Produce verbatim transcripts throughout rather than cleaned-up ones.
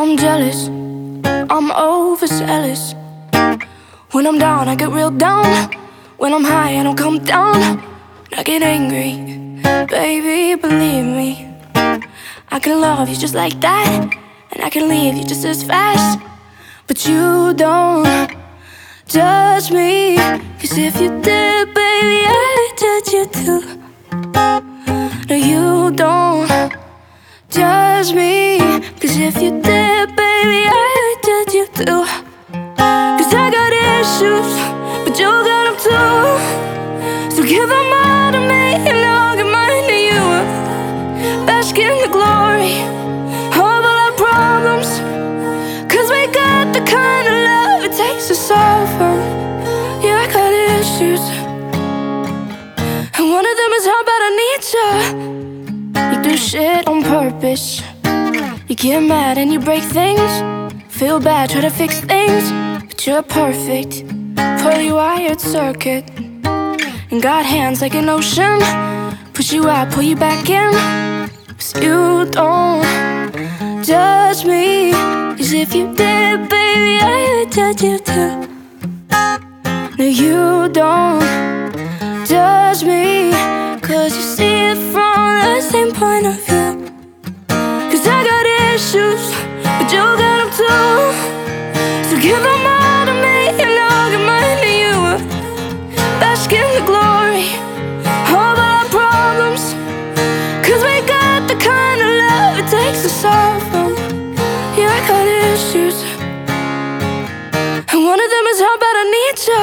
I'm jealous, I'm overzealous. When I'm down, I get real down. When I'm high, I don't come down. I get angry, baby, believe me. I can love you just like that, and I can leave you just as fast. But you don't judge me, 'cause if you did, baby, I'd judge you too. No, you don't judge me, 'cause if you did, baby, I'd judge you too. 'Cause I got issues, but you got them too. So give them all to me, and I'll give mine to you. Bask in the glory of all our problems, 'cause we got the kind of love it takes to solve them. Yeah, I got issues, and one of them is how bad I need you. You do shit on purpose. You get mad and you break things. Feel bad, try to fix things, but you're perfect, fully wired circuit. And got hands like an ocean. Push you out, pull you back in. 'Cause you don't judge me, 'cause if you did, baby, I would judge you too. No, you don't judge me, 'cause you see it from the same point of view. 'Cause I got issues, but you got them too. So give them all to me, and I'll give mine to you. Bask in the glory of all our problems, 'cause we got the kind of love it takes to solve them. Yeah, I got issues, and one of them is how bad I need you.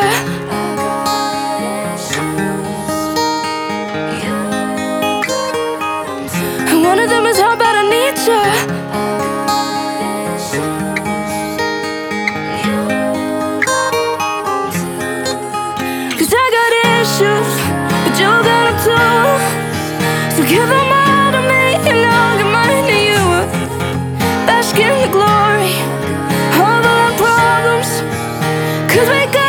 And one of them is how bad I need you. But you got them too. So give them all to me, and I'll give mine to you. Bask in the glory of all our problems, 'cause we got